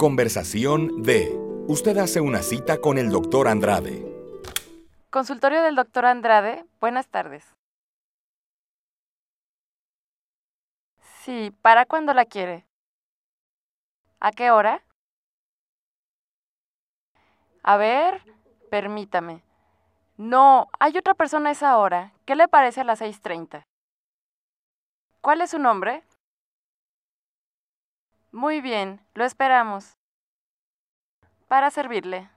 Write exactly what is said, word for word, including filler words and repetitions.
Conversación de Usted hace una cita con el doctor Andrade. Consultorio del doctor Andrade, buenas tardes. Sí, ¿para cuándo la quiere? ¿A qué hora? A ver, permítame. No, hay otra persona a esa hora. ¿Qué le parece a las seis treinta? ¿Cuál es su nombre? Muy bien, lo esperamos. Para servirle.